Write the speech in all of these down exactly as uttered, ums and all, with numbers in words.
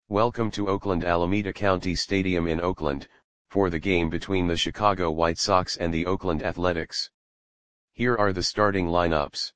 Welcome to Oakland Alameda County Stadium in Oakland, for the game between the Chicago White Sox and the Oakland Athletics. Here are the starting lineups.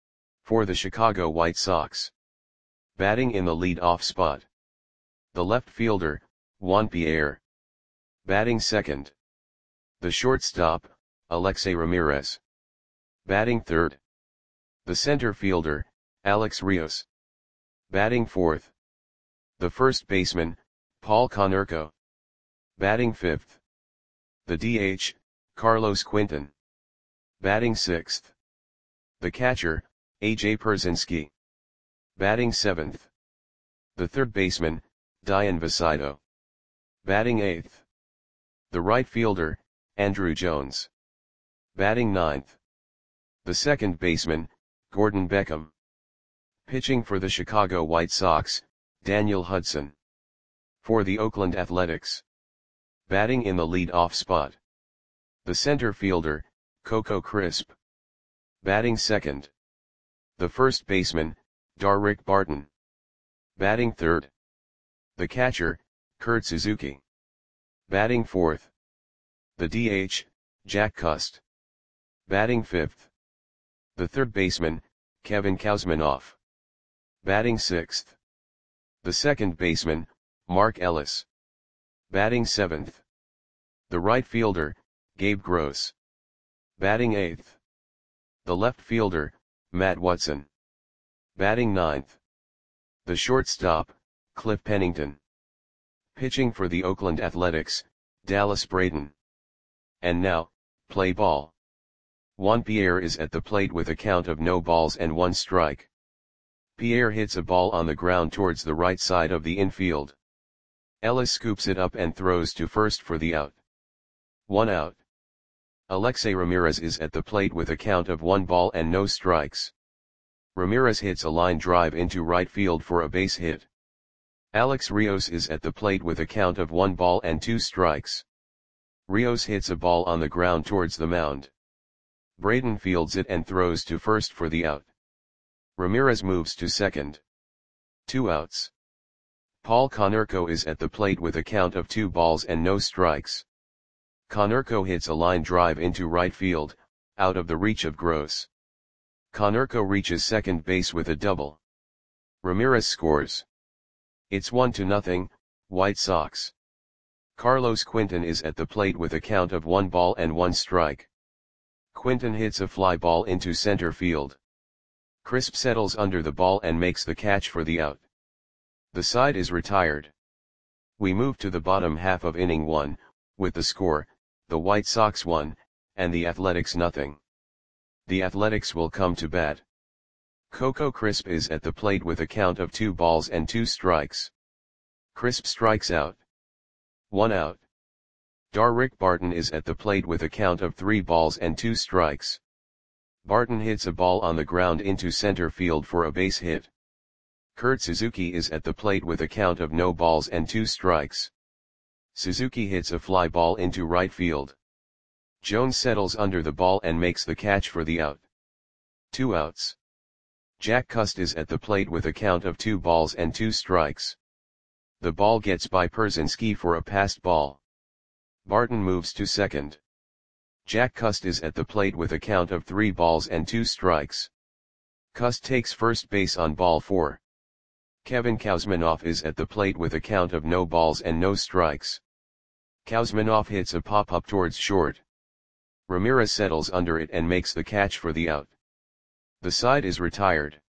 For the Chicago White Sox. Batting in the lead-off spot. The left fielder, Juan Pierre. Batting second. The shortstop, Alexei Ramirez. Batting third. The center fielder, Alex Rios. Batting fourth. The first baseman, Paul Konerko. Batting fifth. The D H, Carlos Quinton. Batting sixth. The catcher, A J Pierzynski. Batting seventh. The third baseman, Dayan Vicaido. Batting eighth. The right fielder, Andruw Jones. Batting ninth. The second baseman, Gordon Beckham. Pitching for the Chicago White Sox, Daniel Hudson. For the Oakland Athletics. Batting in the lead-off spot. The center fielder, Coco Crisp. Batting second. The first baseman, Darrick Barton. Batting third. The catcher, Kurt Suzuki. Batting fourth. The D H, Jack Cust. Batting fifth. The third baseman, Kevin Kouzmanoff. Batting sixth. The second baseman, Mark Ellis. Batting seventh. The right fielder, Gabe Gross. Batting eighth. The left fielder, Matt Watson. Batting ninth. The shortstop, Cliff Pennington. Pitching for the Oakland Athletics, Dallas Braden. And now, play ball. Juan Pierre is at the plate with a count of no balls and one strike. Pierre hits a ball on the ground towards the right side of the infield. Ellis scoops it up and throws to first for the out. One out. Alexei Ramirez is at the plate with a count of one ball and no strikes. Ramirez hits a line drive into right field for a base hit. Alex Rios is at the plate with a count of one ball and two strikes. Rios hits a ball on the ground towards the mound. Braden fields it and throws to first for the out. Ramirez moves to second. Two outs. Paul Konerko is at the plate with a count of two balls and no strikes. Konerko hits a line drive into right field, out of the reach of Gross. Konerko reaches second base with a double. Ramirez scores. It's one to nothing, White Sox. Carlos Quinton is at the plate with a count of one ball and one strike. Quinton hits a fly ball into center field. Crisp settles under the ball and makes the catch for the out. The side is retired. We move to the bottom half of inning one, with the score, the White Sox one, and the Athletics nothing. The Athletics will come to bat. Coco Crisp is at the plate with a count of two balls and two strikes. Crisp strikes out. One out. Darrick Barton is at the plate with a count of three balls and two strikes. Barton hits a ball on the ground into center field for a base hit. Kurt Suzuki is at the plate with a count of no balls and two strikes. Suzuki hits a fly ball into right field. Jones settles under the ball and makes the catch for the out. Two outs. Jack Cust is at the plate with a count of two balls and two strikes. The ball gets by Pierzynski for a passed ball. Barton moves to second. Jack Cust is at the plate with a count of three balls and two strikes. Cust takes first base on ball four. Kevin Kouzmanoff is at the plate with a count of no balls and no strikes. Kouzmanoff hits a pop-up towards short. Ramirez settles under it and makes the catch for the out. The side is retired.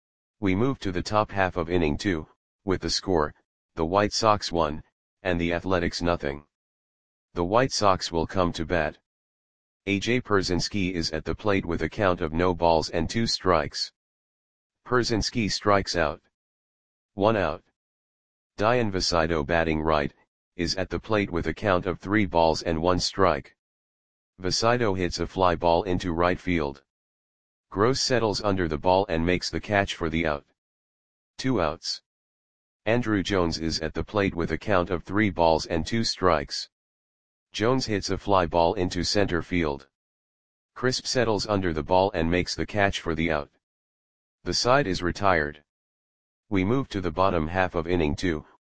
We move to the top half of inning two, with the score, the White Sox one, and the Athletics nothing. The White Sox will come to bat. A J Pierzynski is at the plate with a count of no balls and two strikes. Pierzynski strikes out. One out. Dayan Vicaido, batting right, is at the plate with a count of three balls and one strike. Vicaido hits a fly ball into right field. Gross settles under the ball and makes the catch for the out. Two outs. Andruw Jones is at the plate with a count of three balls and two strikes. Jones hits a fly ball into center field. Crisp settles under the ball and makes the catch for the out. The side is retired. We move to the bottom half of inning two,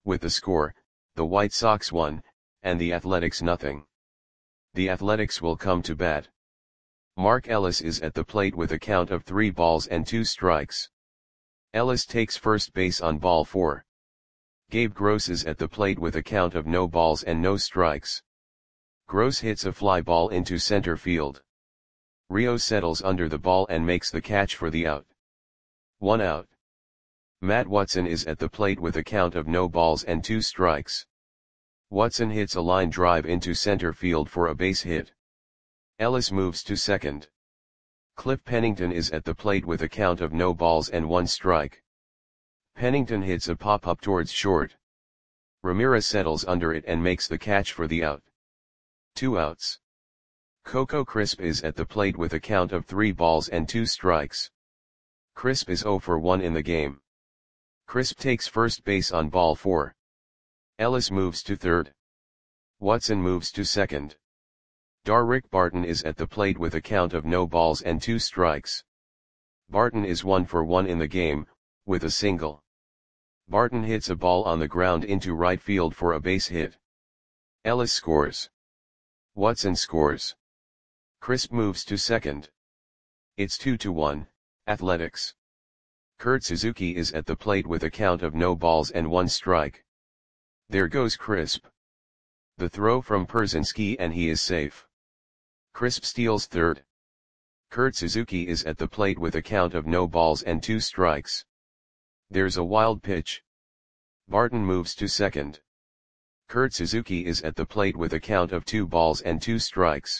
With the score, the White Sox one, and the Athletics nothing. The Athletics will come to bat. Mark Ellis is at the plate with a count of three balls and two strikes. Ellis takes first base on ball four. Gabe Gross is at the plate with a count of no balls and no strikes. Gross hits a fly ball into center field. Rios settles under the ball and makes the catch for the out. One out. Matt Watson is at the plate with a count of no balls and two strikes. Watson hits a line drive into center field for a base hit. Ellis moves to second. Cliff Pennington is at the plate with a count of no balls and one strike. Pennington hits a pop-up towards short. Ramirez settles under it and makes the catch for the out. Two outs. Coco Crisp is at the plate with a count of three balls and two strikes. Crisp is zero for one in the game. Crisp takes first base on ball four. Ellis moves to third. Watson moves to second. Darrick Barton is at the plate with a count of no balls and two strikes. Barton is one for one in the game, with a single. Barton hits a ball on the ground into right field for a base hit. Ellis scores. Watson scores. Crisp moves to second. It's two to one, Athletics. Kurt Suzuki is at the plate with a count of no balls and one strike. There goes Crisp. The throw from Pierzynski and he is safe. Crisp steals third. Kurt Suzuki is at the plate with a count of no balls and two strikes. There's a wild pitch. Barton moves to second. Kurt Suzuki is at the plate with a count of two balls and two strikes.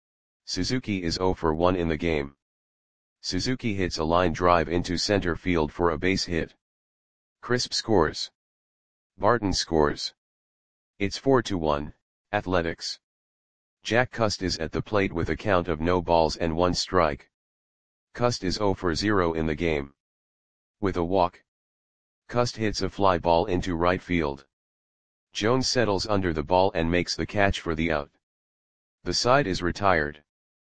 Suzuki is zero for one in the game. Suzuki hits a line drive into center field for a base hit. Crisp scores. Barton scores. It's four to one, Athletics. Jack Cust is at the plate with a count of no balls and one strike. Cust is zero for zero in the game. With a walk. Cust hits a fly ball into right field. Jones settles under the ball and makes the catch for the out. The side is retired.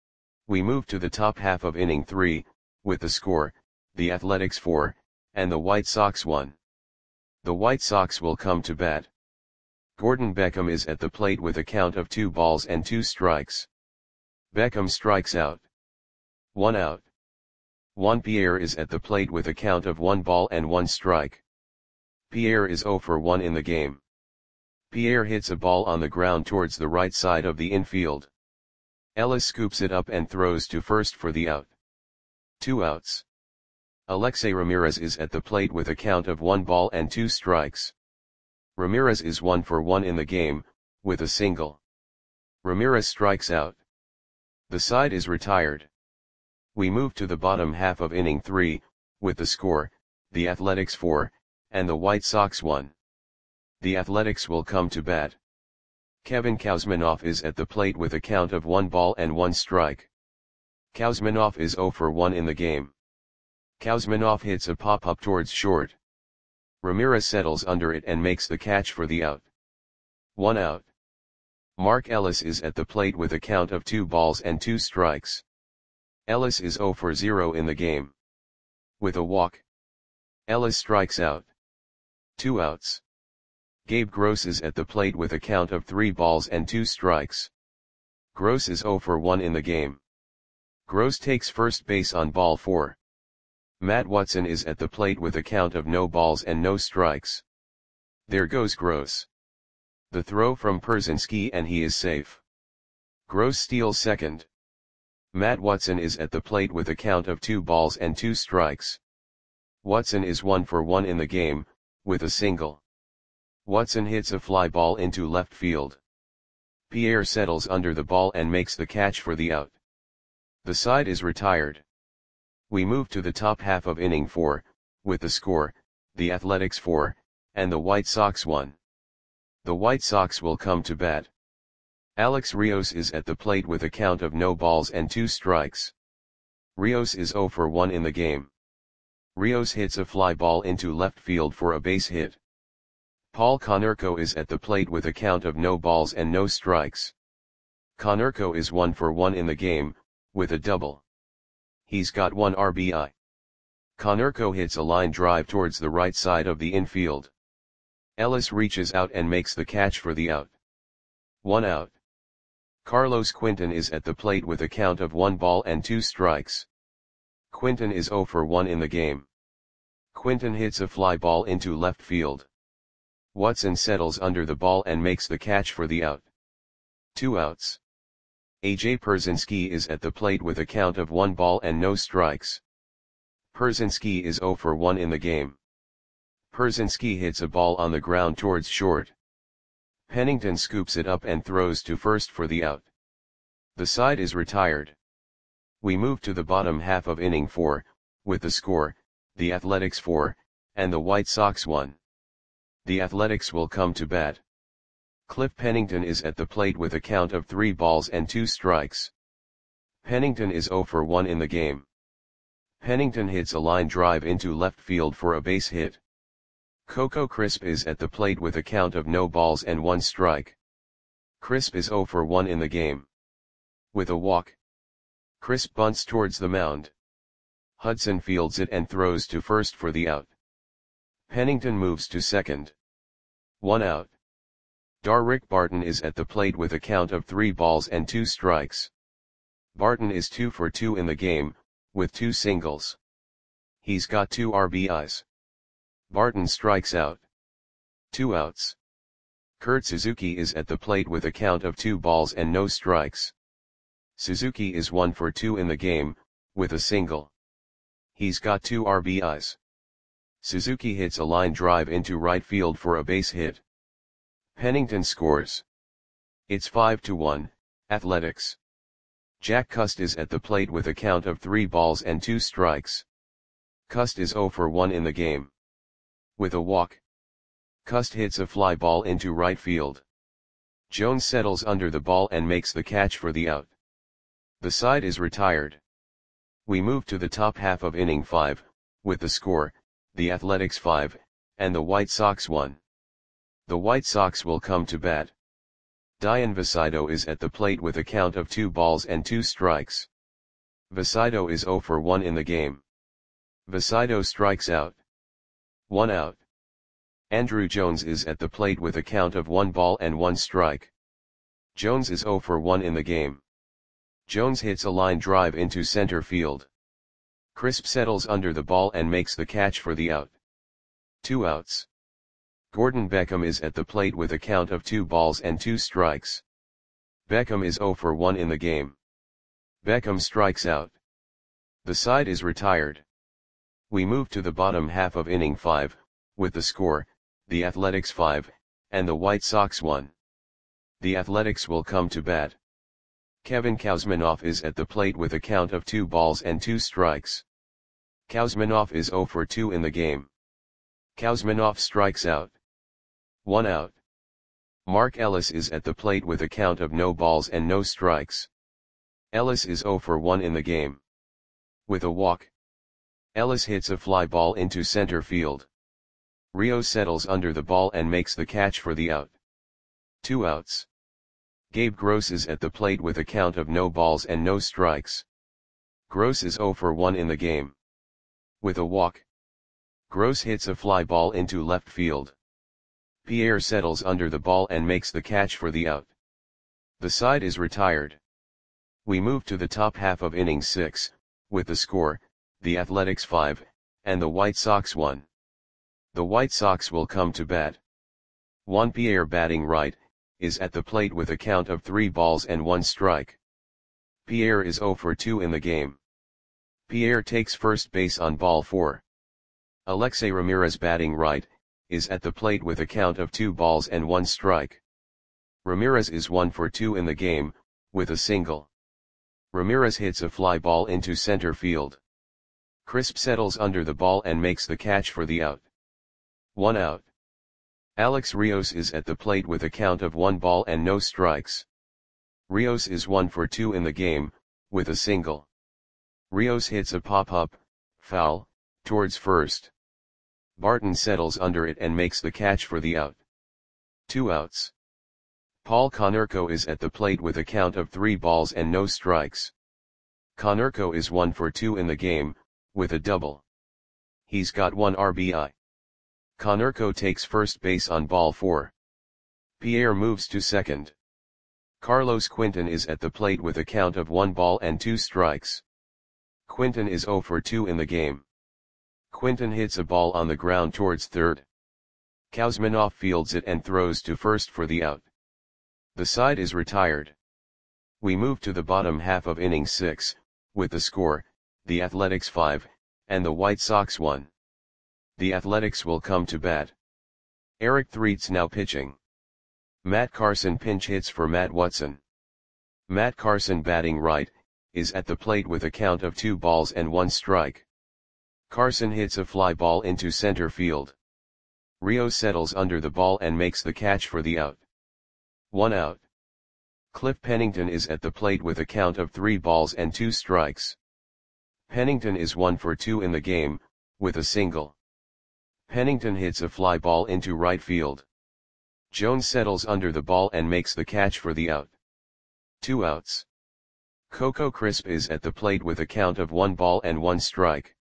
We move to the top half of inning three, with the score, the Athletics four, and the White Sox one. The White Sox will come to bat. Gordon Beckham is at the plate with a count of two balls and two strikes. Beckham strikes out. One out. Juan Pierre is at the plate with a count of one ball and one strike. Pierre is zero for one in the game. Pierre hits a ball on the ground towards the right side of the infield. Ellis scoops it up and throws to first for the out. Two outs. Alexei Ramirez is at the plate with a count of one ball and two strikes. Ramirez is one for one in the game, with a single. Ramirez strikes out. The side is retired. We move to the bottom half of inning three, with the score, the Athletics four, and the White Sox one. The Athletics will come to bat. Kevin Kouzmanoff is at the plate with a count of one ball and one strike. Kouzmanoff is zero for one in the game. Kouzmanoff hits a pop-up towards short. Ramirez settles under it and makes the catch for the out. One out. Mark Ellis is at the plate with a count of two balls and two strikes. Ellis is zero for zero in the game. With a walk. Ellis strikes out. Two outs. Gabe Gross is at the plate with a count of three balls and two strikes. Gross is zero for one in the game. Gross takes first base on ball four. Matt Watson is at the plate with a count of no balls and no strikes. There goes Gross. The throw from Pierzynski and he is safe. Gross steals second. Matt Watson is at the plate with a count of two balls and two strikes. Watson is one for one in the game, with a single. Watson hits a fly ball into left field. Pierre settles under the ball and makes the catch for the out. The side is retired. We move to the top half of inning four, with the score, the Athletics four, and the White Sox one. The White Sox will come to bat. Alex Rios is at the plate with a count of no balls and two strikes. Rios is zero for one in the game. Rios hits a fly ball into left field for a base hit. Paul Konerko is at the plate with a count of no balls and no strikes. Konerko is one for one in the game, with a double. He's got one R B I. Konerko hits a line drive towards the right side of the infield. Ellis reaches out and makes the catch for the out. One out. Carlos Quinton is at the plate with a count of one ball and two strikes. Quinton is zero for one in the game. Quinton hits a fly ball into left field. Watson settles under the ball and makes the catch for the out. Two outs. A J Pierzynski is at the plate with a count of one ball and no strikes. Pierzynski is zero for one in the game. Pierzynski hits a ball on the ground towards short. Pennington scoops it up and throws to first for the out. The side is retired. We move to the bottom half of inning four, with the score, the Athletics four, and the White Sox one. The Athletics will come to bat. Cliff Pennington is at the plate with a count of three balls and two strikes. Pennington is zero for one in the game. Pennington hits a line drive into left field for a base hit. Coco Crisp is at the plate with a count of no balls and one strike. Crisp is zero for one in the game. With a walk, Crisp bunts towards the mound. Hudson fields it and throws to first for the out. Pennington moves to second. One out. Darrick Barton is at the plate with a count of three balls and two strikes. Barton is two for two in the game, with two singles. He's got two R B Is. Barton strikes out. Two outs. Kurt Suzuki is at the plate with a count of two balls and no strikes. Suzuki is one for two in the game, with a single. He's got two R B Is. Suzuki hits a line drive into right field for a base hit. Pennington scores. It's five to one, Athletics. Jack Cust is at the plate with a count of three balls and two strikes. Cust is zero for one in the game. With a walk, Cust hits a fly ball into right field. Jones settles under the ball and makes the catch for the out. The side is retired. We move to the top half of inning five, with the score, the Athletics five, and the White Sox one. The White Sox will come to bat. Dian Vasido is at the plate with a count of two balls and two strikes. Vasido is zero for one in the game. Vasido strikes out. One out. Andruw Jones is at the plate with a count of one ball and one strike. Jones is zero for one in the game. Jones hits a line drive into center field. Crisp settles under the ball and makes the catch for the out. Two outs. Gordon Beckham is at the plate with a count of two balls and two strikes. Beckham is zero for one in the game. Beckham strikes out. The side is retired. We move to the bottom half of inning five, with the score, the Athletics five, and the White Sox one. The Athletics will come to bat. Kevin Kouzmanoff is at the plate with a count of two balls and two strikes. Kouzmanoff is zero for two in the game. Kouzmanoff strikes out. One out. Mark Ellis is at the plate with a count of no balls and no strikes. Ellis is zero for one in the game. With a walk, Ellis hits a fly ball into center field. Rios settles under the ball and makes the catch for the out. Two outs. Gabe Gross is at the plate with a count of no balls and no strikes. Gross is zero for one in the game. With a walk, Gross hits a fly ball into left field. Pierre settles under the ball and makes the catch for the out. The side is retired. We move to the top half of inning six, with the score, the Athletics five, and the White Sox one. The White Sox will come to bat. Juan Pierre, batting right, is at the plate with a count of three balls and one strike. Pierre is zero for two in the game. Pierre takes first base on ball four. Alexei Ramirez, batting right, is at the plate with a count of two balls and one strike. Ramirez is one for two in the game, with a single. Ramirez hits a fly ball into center field. Crisp settles under the ball and makes the catch for the out. One out. Alex Rios is at the plate with a count of one ball and no strikes. Rios is one for two in the game, with a single. Rios hits a pop-up, foul, towards first. Barton settles under it and makes the catch for the out. Two outs. Paul Konerko is at the plate with a count of three balls and no strikes. Konerko is one for two in the game, with a double. He's got one R B I. Konerko takes first base on ball four. Pierre moves to second. Carlos Quinton is at the plate with a count of one ball and two strikes. Quinton is zero for two in the game. Quinton hits a ball on the ground towards third. Kuzminov fields it and throws to first for the out. The side is retired. We move to the bottom half of inning six, with the score, the Athletics five, and the White Sox one. The Athletics will come to bat. Eric Threets now pitching. Matt Carson pinch hits for Matt Watson. Matt Carson batting right, is at the plate with a count of two balls and one strike. Carson hits a fly ball into center field. Rios settles under the ball and makes the catch for the out. One out. Cliff Pennington is at the plate with a count of three balls and two strikes. Pennington is one for two in the game, with a single. Pennington hits a fly ball into right field. Jones settles under the ball and makes the catch for the out. Two outs. Coco Crisp is at the plate with a count of one ball and one strike.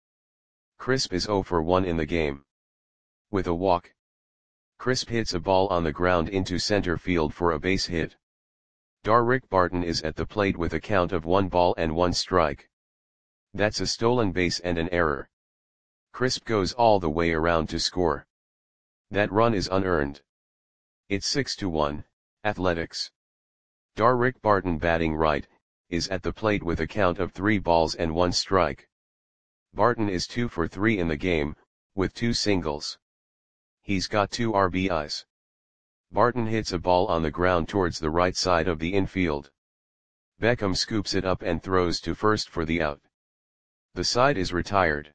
Crisp is zero for one in the game. With a walk. Crisp hits a ball on the ground into center field for a base hit. Darrick Barton is at the plate with a count of one ball and one strike. That's a stolen base and an error. Crisp goes all the way around to score. That run is unearned. It's six to one, Athletics. Darrick Barton batting right, is at the plate with a count of three balls and one strike. Barton is two for three in the game, with two singles. He's got two R B Is. Barton hits a ball on the ground towards the right side of the infield. Beckham scoops it up and throws to first for the out. The side is retired.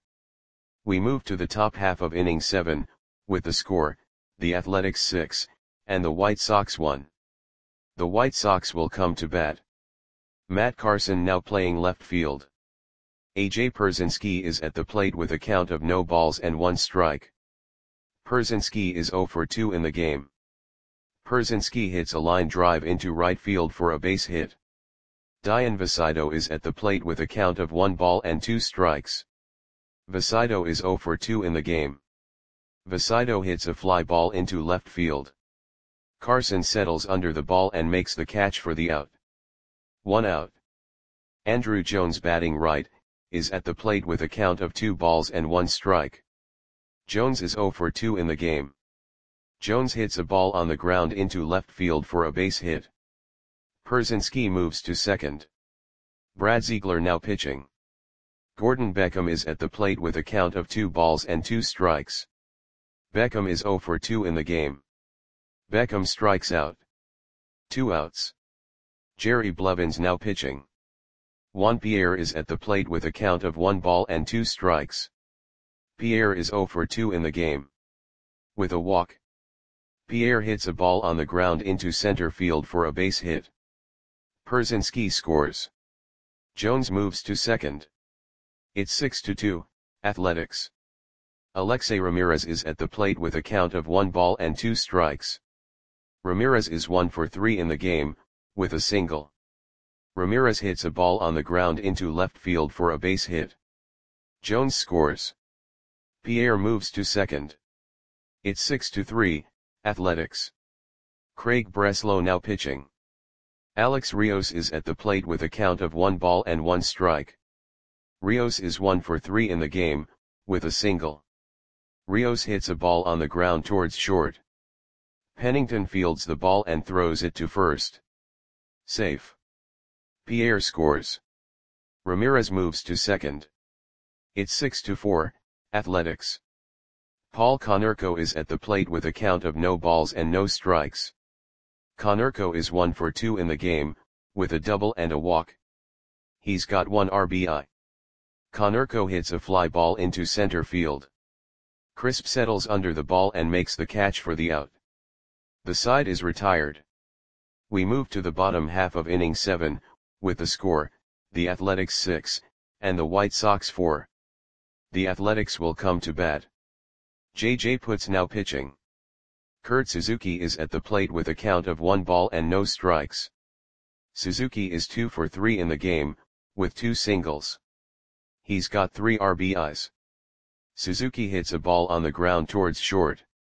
We move to the top half of inning seven, with the score, the Athletics six, and the White Sox one. The White Sox will come to bat. Matt Carson now playing left field. A J Pierzynski is at the plate with a count of no balls and one strike. Pierzynski is zero for two in the game. Pierzynski hits a line drive into right field for a base hit. Dian Vasido is at the plate with a count of one ball and two strikes. Vasido is zero for two in the game. Vasido hits a fly ball into left field. Carson settles under the ball and makes the catch for the out. One out. Andrew Jones batting right, is at the plate with a count of two balls and one strike. Jones is zero for two in the game. Jones hits a ball on the ground into left field for a base hit. Pierzynski moves to second. Brad Ziegler now pitching. Gordon Beckham is at the plate with a count of two balls and two strikes. Beckham is zero for two in the game. Beckham strikes out. Two outs. Jerry Blevins now pitching. Juan Pierre is at the plate with a count of one ball and two strikes. Pierre is zero for two in the game. With a walk. Pierre hits a ball on the ground into center field for a base hit. Pierzynski scores. Jones moves to second. It's six to two, Athletics. Alexei Ramirez is at the plate with a count of one ball and two strikes. Ramirez is one for three in the game, with a single. Ramirez hits a ball on the ground into left field for a base hit. Jones scores. Pierre moves to second. It's six to three, Athletics. Craig Breslow now pitching. Alex Rios is at the plate with a count of one ball and one strike. Rios is one for three in the game, with a single. Rios hits a ball on the ground towards short. Pennington fields the ball and throws it to first. Safe. Pierre scores. Ramirez moves to second. It's six to four, Athletics. Paul Konerko is at the plate with a count of no balls and no strikes. Konerko is one for two in the game, with a double and a walk. He's got one R B I. Konerko hits a fly ball into center field. Crisp settles under the ball and makes the catch for the out. The side is retired. We move to the bottom half of inning seven, with the score, the Athletics six, and the White Sox four. The Athletics will come to bat. J J Putz now pitching. Kurt Suzuki is at the plate with a count of one ball and no strikes. Suzuki is two for three in the game, with two singles. He's got three R B Is. Suzuki hits a ball on the ground towards short.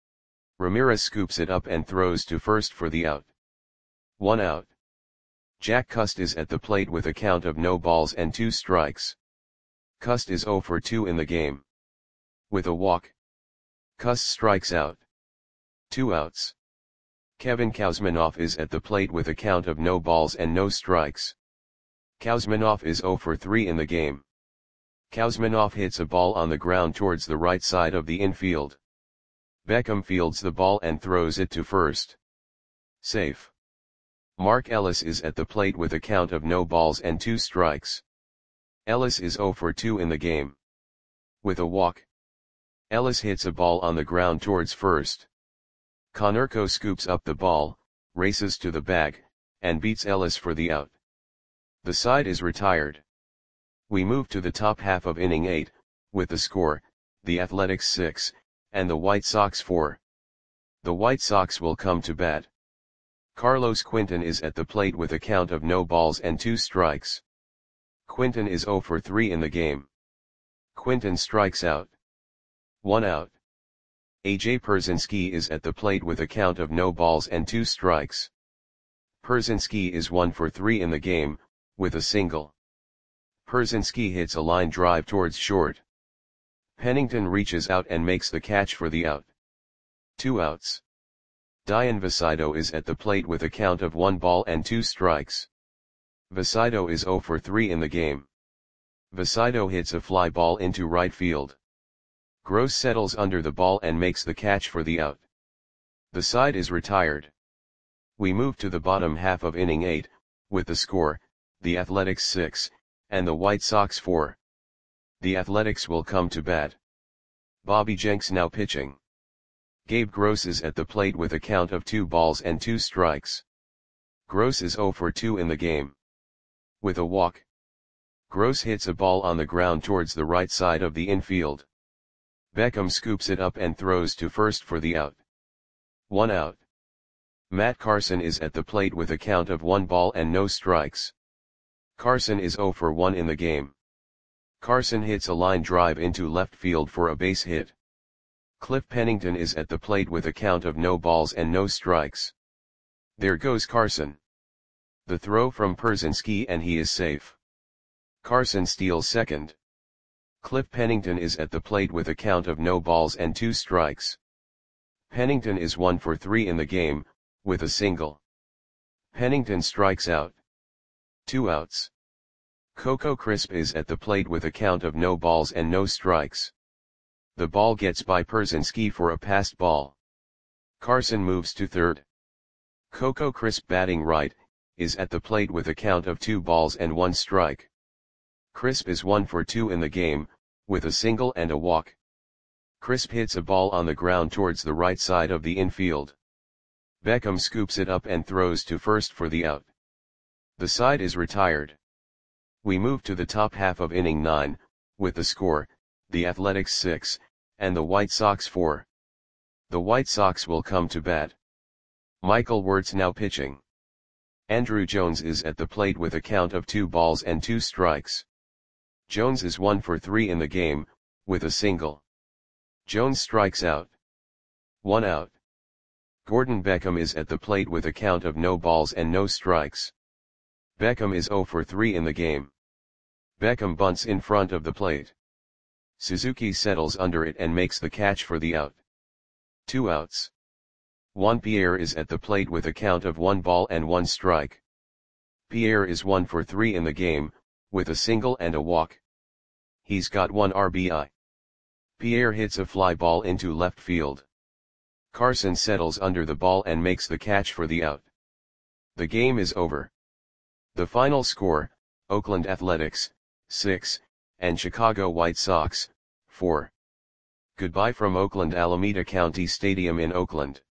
Ramirez scoops it up and throws to first for the out. One out. Jack Cust is at the plate with a count of no balls and two strikes. Cust is zero for two in the game. With a walk, Cust strikes out. Two outs. Kevin Kouzmanoff is at the plate with a count of no balls and no strikes. Kouzmanoff is zero for three in the game. Kouzmanoff hits a ball on the ground towards the right side of the infield. Beckham fields the ball and throws it to first. Safe. Mark Ellis is at the plate with a count of no balls and two strikes. Ellis is zero for two in the game. With a walk, Ellis hits a ball on the ground towards first. Konerko scoops up the ball, races to the bag, and beats Ellis for the out. The side is retired. We move to the top half of inning eight, with the score, the Athletics six, and the White Sox four. The White Sox will come to bat. Carlos Quinton is at the plate with a count of no balls and two strikes. Quinton is zero for three in the game. Quinton strikes out. One out. A J Pierzynski is at the plate with a count of no balls and two strikes. Pierzynski is one for three in the game, with a single. Pierzynski hits a line drive towards short. Pennington reaches out and makes the catch for the out. Two outs. Dayan Visido is at the plate with a count of one ball and two strikes. Visido is zero for three in the game. Visido hits a fly ball into right field. Gross settles under the ball and makes the catch for the out. The side is retired. We move to the bottom half of inning eight, with the score, the Athletics six, and the White Sox four. The Athletics will come to bat. Bobby Jenks now pitching. Gabe Gross is at the plate with a count of two balls and two strikes. Gross is zero for two in the game. With a walk, Gross hits a ball on the ground towards the right side of the infield. Beckham scoops it up and throws to first for the out. One out. Matt Carson is at the plate with a count of one ball and no strikes. Carson is zero for one in the game. Carson hits a line drive into left field for a base hit. Cliff Pennington is at the plate with a count of no balls and no strikes. There goes Carson. The throw from Pierzynski and he is safe. Carson steals second. Cliff Pennington is at the plate with a count of no balls and two strikes. Pennington is one for three in the game, with a single. Pennington strikes out. Two outs. Coco Crisp is at the plate with a count of no balls and no strikes. The ball gets by Pierzynski for a passed ball. Carson moves to third. Coco Crisp, batting right, is at the plate with a count of two balls and one strike. Crisp is one for two in the game, with a single and a walk. Crisp hits a ball on the ground towards the right side of the infield. Beckham scoops it up and throws to first for the out. The side is retired. We move to the top half of inning nine, with the score, the Athletics six, and the White Sox four. The White Sox will come to bat. Michael Wirtz now pitching. Andruw Jones is at the plate with a count of two balls and two strikes. Jones is one for three in the game, with a single. Jones strikes out. One out. Gordon Beckham is at the plate with a count of no balls and no strikes. Beckham is zero for three in the game. Beckham bunts in front of the plate. Suzuki settles under it and makes the catch for the out. Two outs. Juan Pierre is at the plate with a count of one ball and one strike. Pierre is one for three in the game, with a single and a walk. He's got one R B I. Pierre hits a fly ball into left field. Carson settles under the ball and makes the catch for the out. The game is over. The final score, Oakland Athletics, six, and Chicago White Sox, four. Goodbye from Oakland Alameda County Stadium in Oakland.